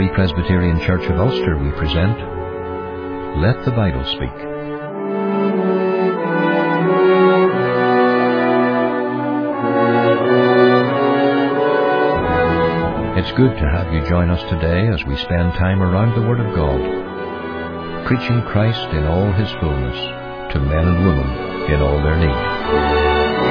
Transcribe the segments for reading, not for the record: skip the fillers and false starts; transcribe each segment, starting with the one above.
Free Presbyterian Church of Ulster, we present Let the Bible Speak. It's good to have you join us today as we spend time around the Word of God, preaching Christ in all His fullness to men and women in all their need.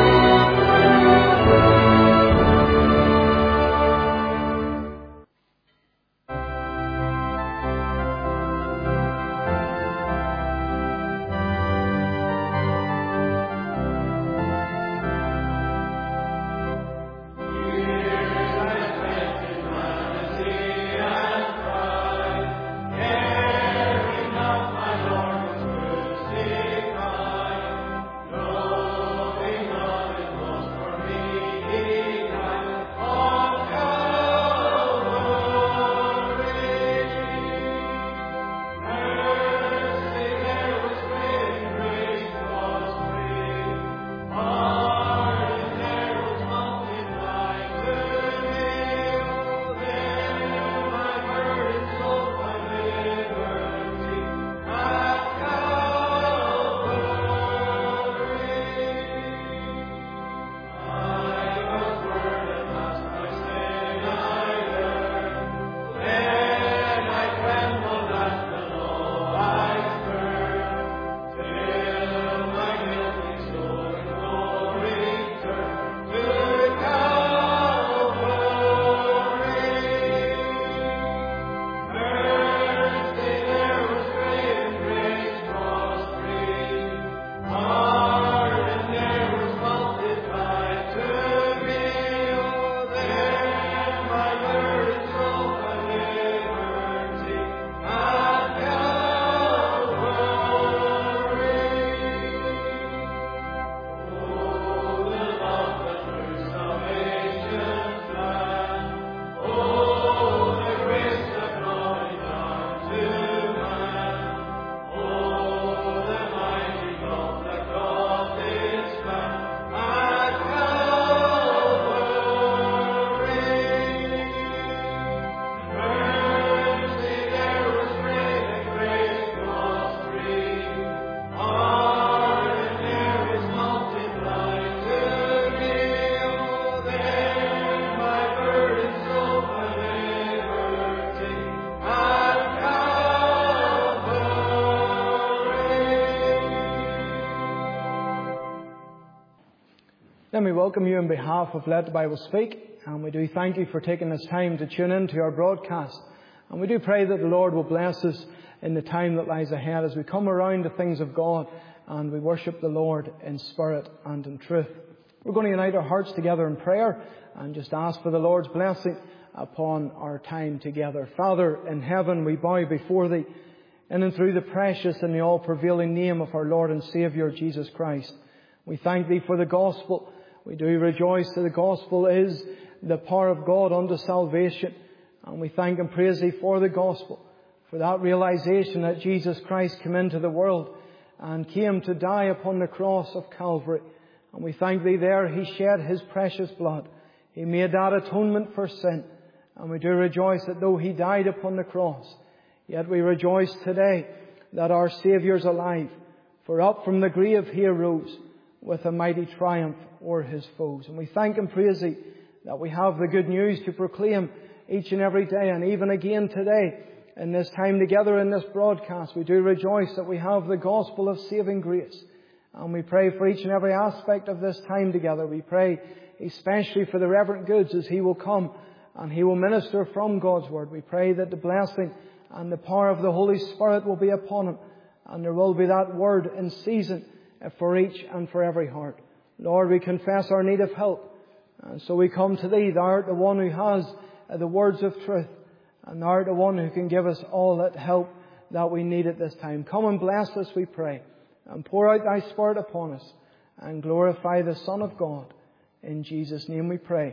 Let me welcome you on behalf of Let the Bible Speak, and we do thank you for taking this time to tune in to our broadcast. And we do pray that the Lord will bless us in the time that lies ahead as we come around the things of God and we worship the Lord in spirit and in truth. We're going to unite our hearts together in prayer and just ask for the Lord's blessing upon our time together. Father in heaven, we bow before Thee in and through the precious and the all-prevailing name of our Lord and Saviour Jesus Christ. We thank Thee for the gospel. We do rejoice that the gospel is the power of God unto salvation. And we thank and praise Thee for the gospel, for that realization that Jesus Christ came into the world and came to die upon the cross of Calvary. And we thank Thee there He shed His precious blood. He made that atonement for sin. And we do rejoice that though He died upon the cross, yet we rejoice today that our Saviour's alive. For up from the grave He arose with a mighty triumph o'er His foes. And we thank and praise Thee that we have the good news to proclaim each and every day, and even again today in this time together in this broadcast. We do rejoice that we have the gospel of saving grace. And we pray for each and every aspect of this time together. We pray especially for the Reverend Goods as he will come and he will minister from God's Word. We pray that the blessing and the power of the Holy Spirit will be upon him, and there will be that word in season for each and for every heart. Lord, we confess our need of help. And so we come to Thee. Thou art the one who has the words of truth. And Thou art the one who can give us all that help that we need at this time. Come and bless us, we pray. And pour out Thy Spirit upon us. And glorify the Son of God. In Jesus' name we pray.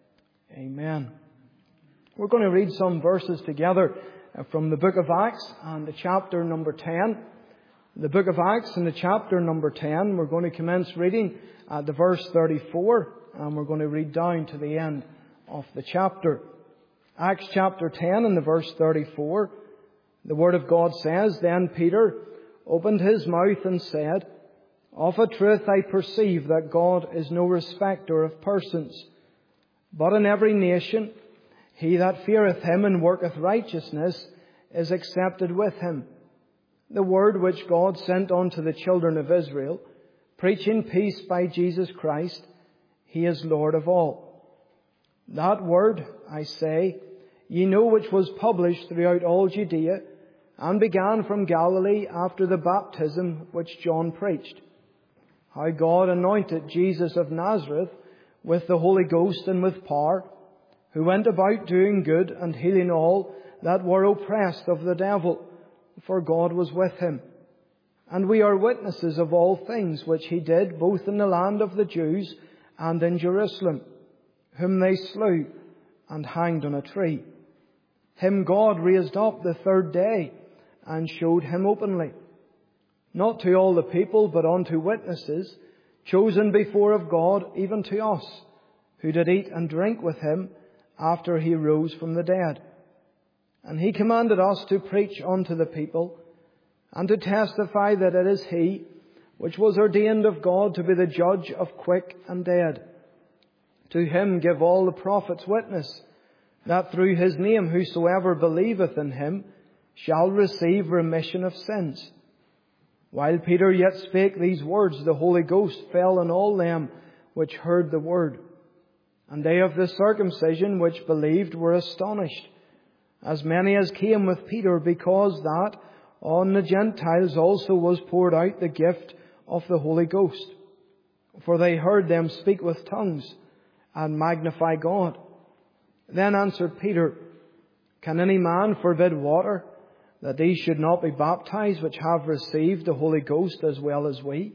Amen. We're going to read some verses together from the book of Acts and the chapter number 10. The book of Acts and the chapter number 10. We're going to commence reading at the verse 34. And we're going to read down to the end of the chapter. Acts chapter 10 and the verse 34, the Word of God says, "Then Peter opened his mouth and said, Of a truth I perceive that God is no respecter of persons, but in every nation he that feareth him and worketh righteousness is accepted with him. The word which God sent unto the children of Israel, preaching peace by Jesus Christ, he is Lord of all. That word, I say, ye know, which was published throughout all Judea, and began from Galilee after the baptism which John preached, how God anointed Jesus of Nazareth with the Holy Ghost and with power, who went about doing good and healing all that were oppressed of the devil, for God was with him. And we are witnesses of all things which he did, both in the land of the Jews and in Jerusalem, whom they slew and hanged on a tree. Him God raised up the third day, and showed him openly, not to all the people, but unto witnesses, chosen before of God, even to us, who did eat and drink with him after he rose from the dead. And he commanded us to preach unto the people, and to testify that it is he which was ordained of God to be the judge of quick and dead. To him give all the prophets witness, that through his name whosoever believeth in him shall receive remission of sins. While Peter yet spake these words, the Holy Ghost fell on all them which heard the word. And they of the circumcision which believed were astonished, as many as came with Peter, because that on the Gentiles also was poured out the gift of the Holy Ghost. For they heard them speak with tongues and magnify God. Then answered Peter, Can any man forbid water, that these should not be baptized which have received the Holy Ghost as well as we?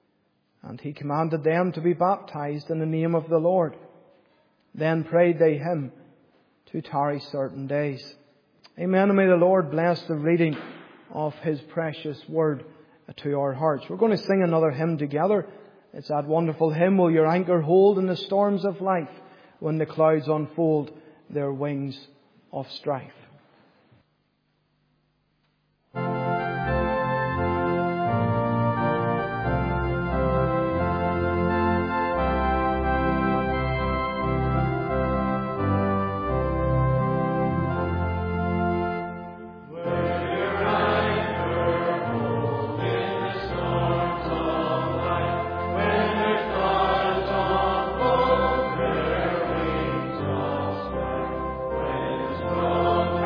And he commanded them to be baptized in the name of the Lord. Then prayed they him to tarry certain days. Amen. And may the Lord bless the reading of his precious word to our hearts. We're going to sing another hymn together. It's that wonderful hymn, Will Your Anchor Hold in the Storms of Life, when the clouds unfold their wings of strife. Oh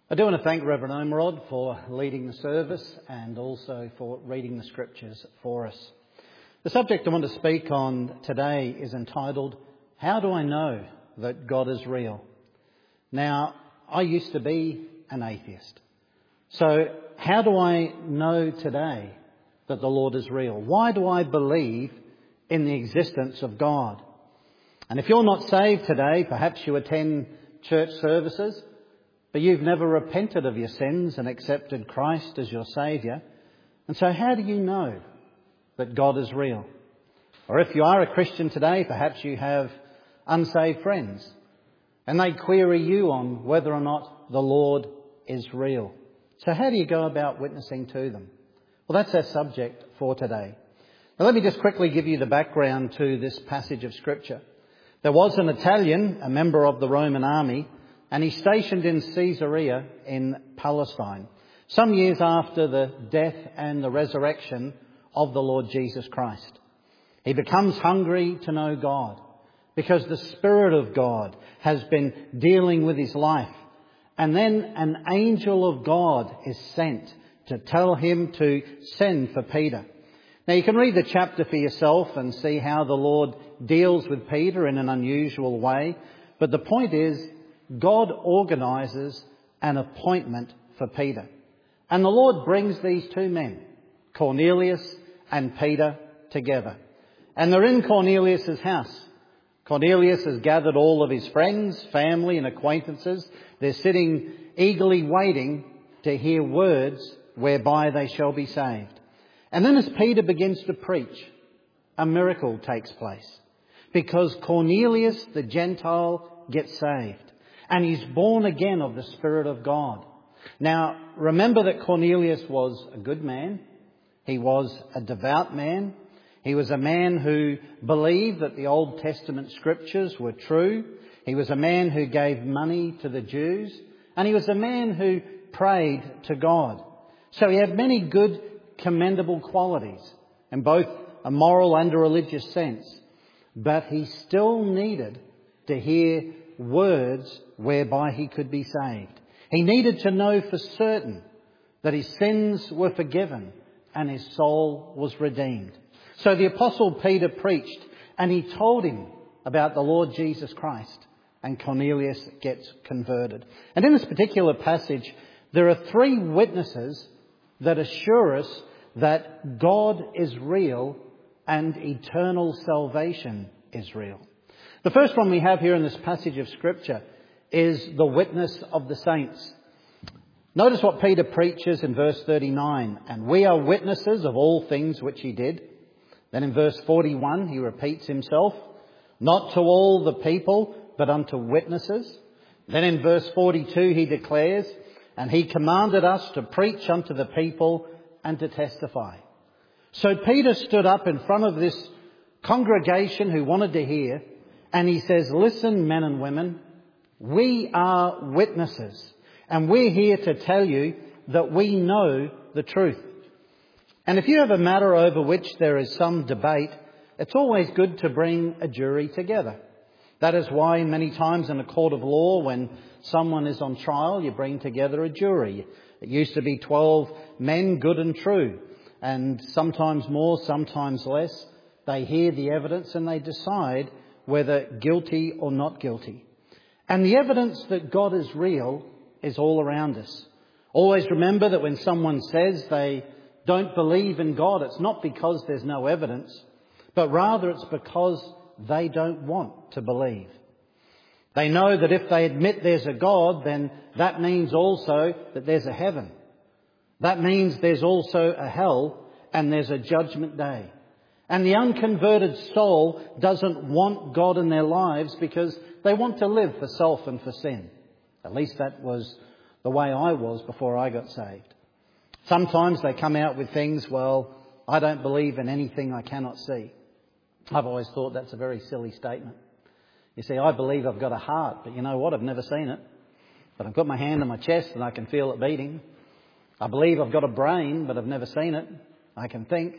I do want to thank Reverend Omerod for leading the service and also for reading the scriptures for us. The subject I want to speak on today is entitled, How Do I Know That God is Real? Now, I used to be an atheist. So how do I know today that the Lord is real? Why do I believe in the existence of God? And if you're not saved today, perhaps you attend church services, but you've never repented of your sins and accepted Christ as your Saviour. And so how do you know that God is real? Or if you are a Christian today, perhaps you have unsaved friends and they query you on whether or not the Lord is real. So how do you go about witnessing to them? Well, that's our subject for today. Now let me just quickly give you the background to this passage of Scripture. There was an Italian, a member of the Roman army, and he's stationed in Caesarea in Palestine, some years after the death and the resurrection of the Lord Jesus Christ. He becomes hungry to know God because the Spirit of God has been dealing with his life. And then an angel of God is sent to tell him to send for Peter. Now you can read the chapter for yourself and see how the Lord deals with Peter in an unusual way. But the point is, God organises an appointment for Peter. And the Lord brings these two men, Cornelius and Peter, together. And they're in Cornelius' house. Cornelius has gathered all of his friends, family and acquaintances. They're sitting eagerly waiting to hear words whereby they shall be saved. And then as Peter begins to preach, a miracle takes place. Because Cornelius, the Gentile, gets saved. And he's born again of the Spirit of God. Now, remember that Cornelius was a good man. He was a devout man. He was a man who believed that the Old Testament scriptures were true. He was a man who gave money to the Jews. And he was a man who prayed to God. So he had many good, commendable qualities in both a moral and a religious sense. But he still needed to hear words whereby he could be saved. He needed to know for certain that his sins were forgiven and his soul was redeemed. So the Apostle Peter preached and he told him about the Lord Jesus Christ, and Cornelius gets converted. And in this particular passage, there are three witnesses that assure us that God is real and eternal salvation is real. The first one we have here in this passage of Scripture is the witness of the saints. Notice what Peter preaches in verse 39. And we are witnesses of all things which he did. Then in verse 41 he repeats himself. Not to all the people, but unto witnesses. Then in verse 42 he declares, and he commanded us to preach unto the people and to testify. So Peter stood up in front of this congregation who wanted to hear. And he says, listen, men and women, we are witnesses. And we're here to tell you that we know the truth. And if you have a matter over which there is some debate, it's always good to bring a jury together. That is why many times in a court of law, when someone is on trial, you bring together a jury. It used to be 12 men, good and true. And sometimes more, sometimes less. They hear the evidence and they decide whether guilty or not guilty. And the evidence that God is real is all around us. Always remember that when someone says they don't believe in God, it's not because there's no evidence, but rather it's because they don't want to believe. They know that if they admit there's a God, then that means also that there's a heaven. That means there's also a hell and there's a judgment day. And the unconverted soul doesn't want God in their lives because they want to live for self and for sin. At least that was the way I was before I got saved. Sometimes they come out with things, well, I don't believe in anything I cannot see. I've always thought that's a very silly statement. You see, I believe I've got a heart, but you know what? I've never seen it. But I've got my hand on my chest and I can feel it beating. I believe I've got a brain, but I've never seen it. I can think.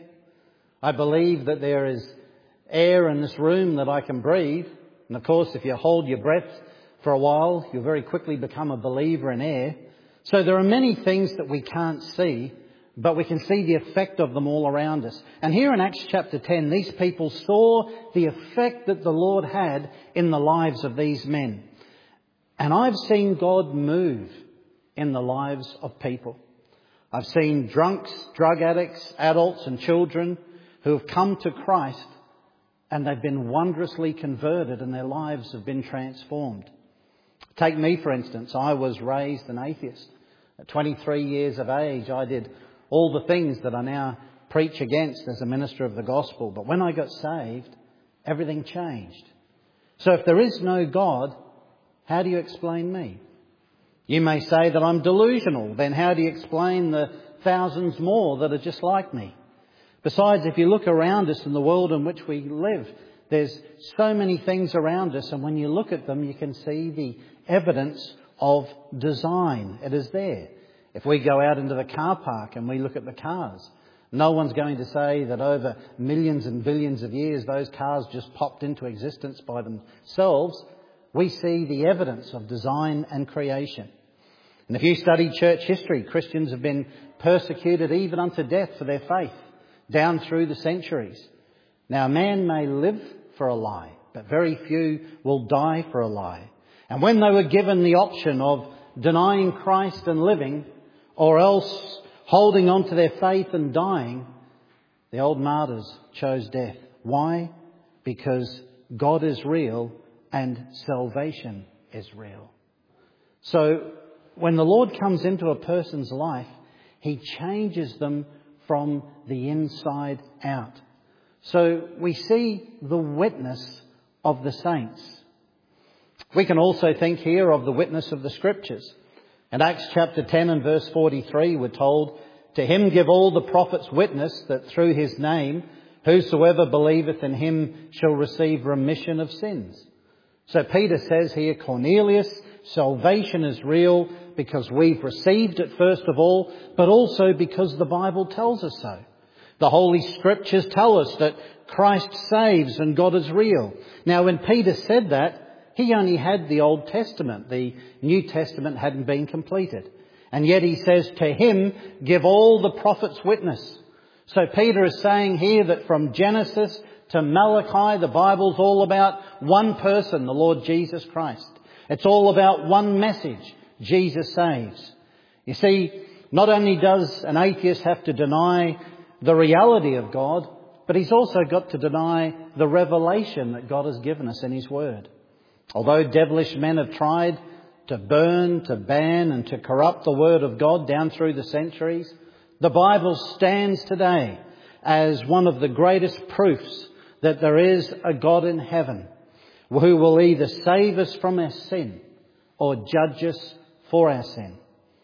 I believe that there is air in this room that I can breathe. And of course, if you hold your breath for a while, you'll very quickly become a believer in air. So there are many things that we can't see, but we can see the effect of them all around us. And here in Acts chapter 10, these people saw the effect that the Lord had in the lives of these men. And I've seen God move in the lives of people. I've seen drunks, drug addicts, adults and children who have come to Christ, and they've been wondrously converted and their lives have been transformed. Take me, for instance. I was raised an atheist. At 23 years of age, I did all the things that I now preach against as a minister of the gospel. But when I got saved, everything changed. So if there is no God, how do you explain me? You may say that I'm delusional. Then how do you explain the thousands more that are just like me? Besides, if you look around us in the world in which we live, there's so many things around us, and when you look at them, you can see the evidence of design. It is there. If we go out into the car park and we look at the cars, no one's going to say that over millions and billions of years those cars just popped into existence by themselves. We see the evidence of design and creation. And if you study church history, Christians have been persecuted even unto death for their faith down through the centuries. Now, man may live for a lie, but very few will die for a lie. And when they were given the option of denying Christ and living, or else holding on to their faith and dying, the old martyrs chose death. Why? Because God is real and salvation is real. So when the Lord comes into a person's life, He changes them from the inside out. So we see the witness of the saints. We can also think here of the witness of the Scriptures. In Acts chapter 10 and verse 43, we're told, "To him give all the prophets witness that through his name whosoever believeth in him shall receive remission of sins." So Peter says here, Cornelius, salvation is real because we've received it first of all, but also because the Bible tells us so. The Holy Scriptures tell us that Christ saves and God is real. Now, when Peter said that, he only had the Old Testament. The New Testament hadn't been completed. And yet he says, "To him give all the prophets witness." So Peter is saying here that from Genesis to Malachi, the Bible's all about one person, the Lord Jesus Christ. It's all about one message, Jesus saves. You see, not only does an atheist have to deny the reality of God, but he's also got to deny the revelation that God has given us in His Word. Although devilish men have tried to burn, to ban and to corrupt the Word of God down through the centuries, the Bible stands today as one of the greatest proofs that there is a God in heaven who will either save us from our sin or judge us for our sin.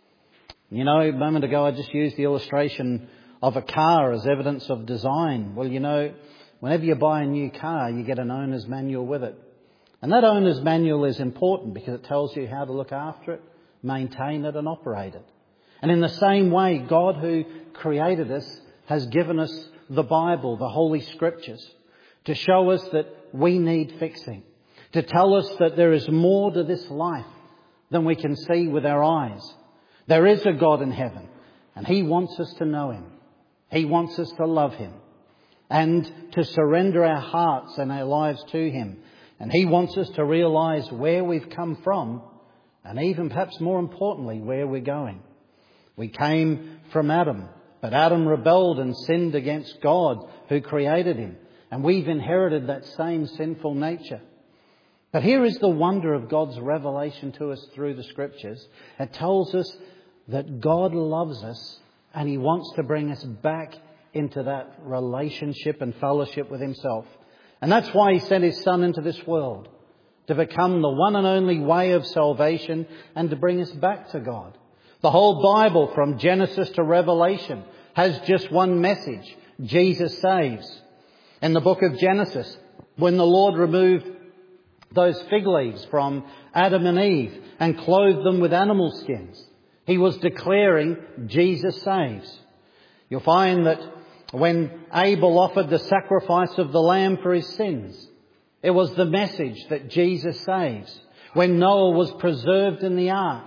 You know, a moment ago I just used the illustration of a car as evidence of design. Well, you know, whenever you buy a new car, you get an owner's manual with it. And that owner's manual is important because it tells you how to look after it, maintain it and operate it. And in the same way, God who created us has given us the Bible, the Holy Scriptures, to show us that we need fixing, to tell us that there is more to this life than we can see with our eyes. There is a God in heaven and He wants us to know Him. He wants us to love Him and to surrender our hearts and our lives to Him. And He wants us to realise where we've come from and even perhaps more importantly, where we're going. We came from Adam, but Adam rebelled and sinned against God who created him. And we've inherited that same sinful nature. But here is the wonder of God's revelation to us through the Scriptures. It tells us that God loves us and He wants to bring us back into that relationship and fellowship with Himself. And that's why He sent His Son into this world, to become the one and only way of salvation and to bring us back to God. The whole Bible, from Genesis to Revelation, has just one message: Jesus saves. In the book of Genesis, when the Lord removed those fig leaves from Adam and Eve and clothed them with animal skins, He was declaring Jesus saves. You'll find that when Abel offered the sacrifice of the lamb for his sins, it was the message that Jesus saves. When Noah was preserved in the ark,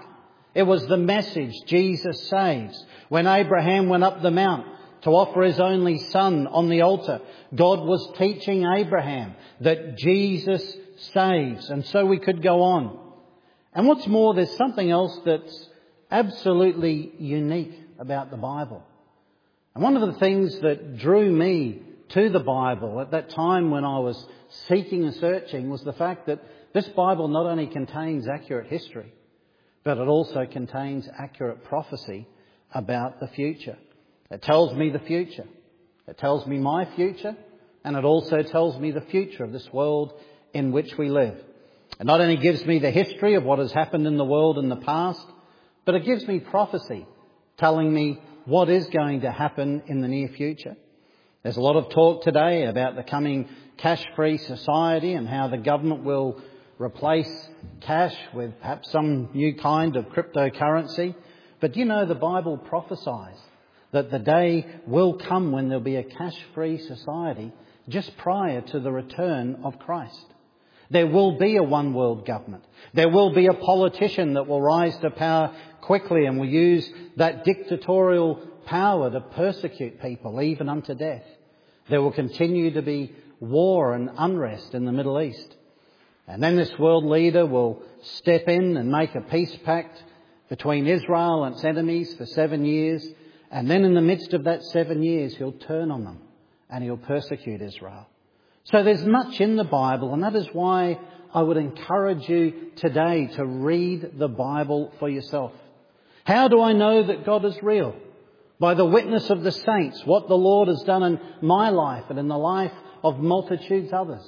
It was the message, Jesus saves. When Abraham went up the mount to offer his only son on the altar, God was teaching Abraham that Jesus saves. And so we could go on. And what's more, there's something else that's absolutely unique about the Bible. And one of the things that drew me to the Bible at that time when I was seeking and searching was the fact that this Bible not only contains accurate history, but it also contains accurate prophecy about the future. It tells me the future. It tells me my future, and it also tells me the future of this world in which we live. It not only gives me the history of what has happened in the world in the past, but it gives me prophecy, telling me what is going to happen in the near future. There's a lot of talk today about the coming cash-free society and how the government will replace cash with perhaps some new kind of cryptocurrency. But you know, the Bible prophesies that the day will come when there'll be a cash-free society just prior to the return of Christ. There will be a one-world government. There will be a politician that will rise to power quickly and will use that dictatorial power to persecute people, even unto death. There will continue to be war and unrest in the Middle East. And then this world leader will step in and make a peace pact between Israel and its enemies for 7 years. And then in the midst of that 7 years, he'll turn on them and he'll persecute Israel. So there's much in the Bible, and that is why I would encourage you today to read the Bible for yourself. How do I know that God is real? By the witness of the saints, what the Lord has done in my life and in the life of multitudes others.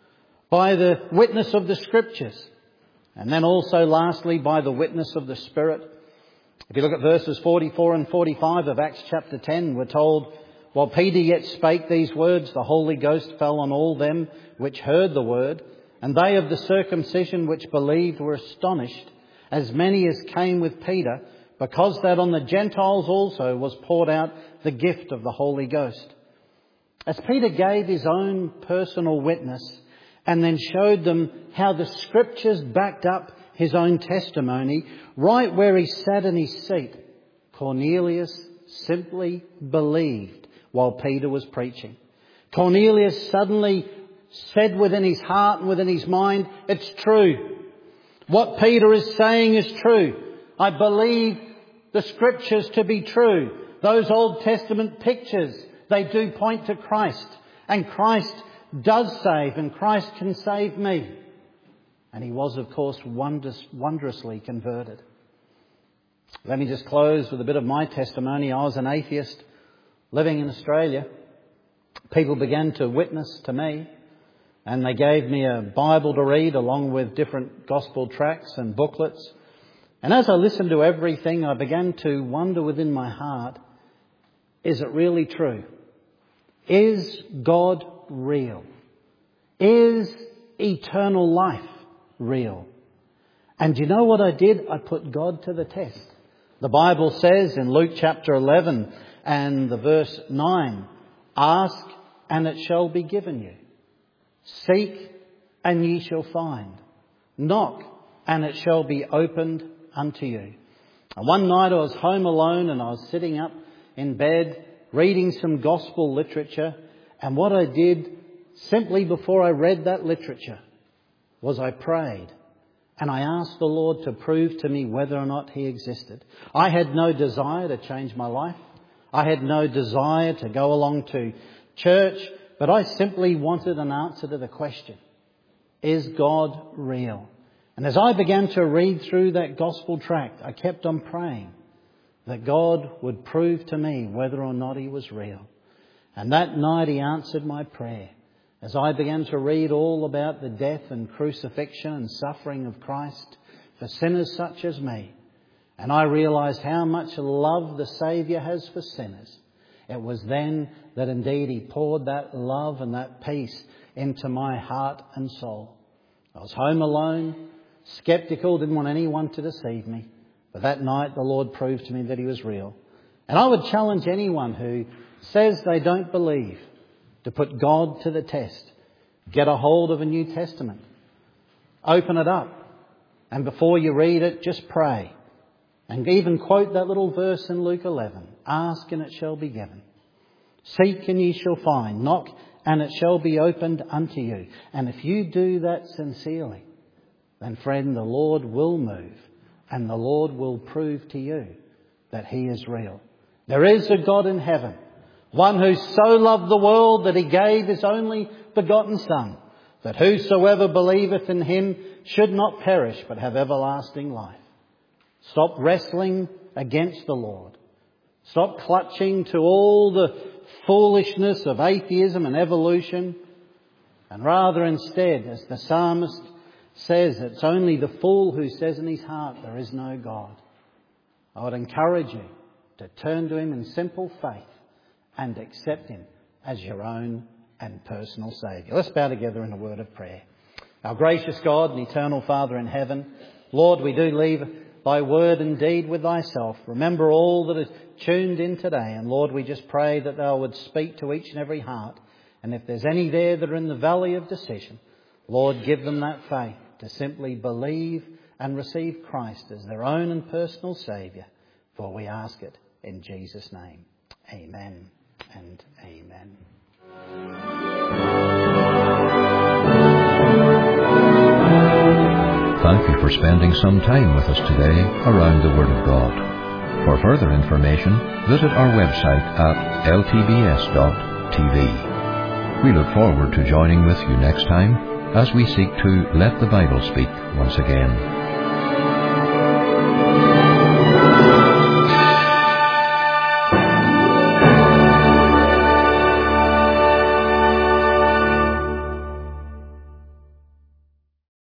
By the witness of the Scriptures. And then also lastly by the witness of the Spirit. If you look at verses 44 and 45 of Acts chapter 10, we're told, while Peter yet spake these words, the Holy Ghost fell on all them which heard the word, and they of the circumcision which believed were astonished, as many as came with Peter, because that on the Gentiles also was poured out the gift of the Holy Ghost. As Peter gave his own personal witness and then showed them how the Scriptures backed up his own testimony, right where he sat in his seat, Cornelius simply believed while Peter was preaching. Cornelius suddenly said within his heart and within his mind, it's true. What Peter is saying is true. I believe the Scriptures to be true. Those Old Testament pictures, they do point to Christ. And Christ does save, and Christ can save me. And he was, of course, wondrously converted. Let me just close with a bit of my testimony. I was an atheist living in Australia. People began to witness to me, and they gave me a Bible to read along with different gospel tracts and booklets. And as I listened to everything, I began to wonder within my heart, is it really true? Is God real? Is eternal life real? And do you know what I did? I put God to the test. The Bible says in Luke chapter 11 and the verse 9, ask and it shall be given you. Seek and ye shall find. Knock and it shall be opened unto you. And one night I was home alone and I was sitting up in bed reading some gospel literature. And what I did simply before I read that literature was I prayed. And I asked the Lord to prove to me whether or not he existed. I had no desire to change my life. I had no desire to go along to church. But I simply wanted an answer to the question, is God real? And as I began to read through that gospel tract, I kept on praying that God would prove to me whether or not he was real. And that night he answered my prayer. As I began to read all about the death and crucifixion and suffering of Christ for sinners such as me, and I realised how much love the Saviour has for sinners, it was then that indeed he poured that love and that peace into my heart and soul. I was home alone, sceptical, didn't want anyone to deceive me. But that night the Lord proved to me that he was real. And I would challenge anyone who says they don't believe to put God to the test. Get a hold of a New Testament. Open it up. And before you read it, just pray. And even quote that little verse in Luke 11. Ask and it shall be given. Seek and ye shall find. Knock and it shall be opened unto you. And if you do that sincerely, then friend, the Lord will move and the Lord will prove to you that He is real. There is a God in heaven, one who so loved the world that He gave His only begotten Son, that whosoever believeth in Him should not perish but have everlasting life. Stop wrestling against the Lord. Stop clutching to all the foolishness of atheism and evolution. And rather instead, as the psalmist says, it's only the fool who says in his heart there is no God. I would encourage you to turn to Him in simple faith and accept Him as your own and personal Saviour. Let's bow together in a word of prayer. Our gracious God and eternal Father in heaven, Lord, we do leave Thy word and deed with Thyself. Remember all that is tuned in today. And Lord, we just pray that Thou would speak to each and every heart. And if there's any there that are in the valley of decision, Lord, give them that faith to simply believe and receive Christ as their own and personal Saviour. For we ask it in Jesus' name. Amen and amen. Thank you for spending some time with us today around the Word of God. For further information, visit our website at ltbs.tv. We look forward to joining with you next time as we seek to let the Bible speak once again.